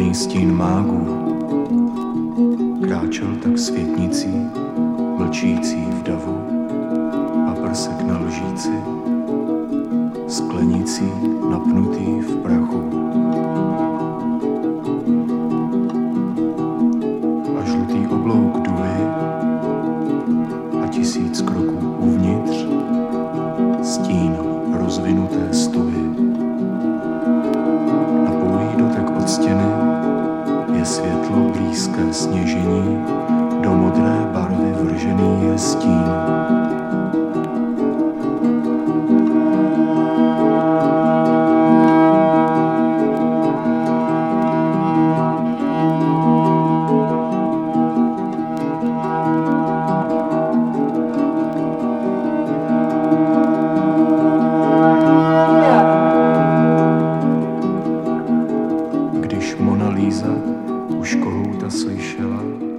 Temný stín mágů kráčel tak světnicí, mlčící v davu, paprsek na lžíci, sklenicí napnutý v prachu. A žlutý oblouk duhy a 1000 kroků uvnitř, stín rozvinuté stuhy. Na pouhý dotek od stěny je světlo blízké sněžení, do modré barvy vržený je stín. Když Mona Lisa už kohouta slyšela,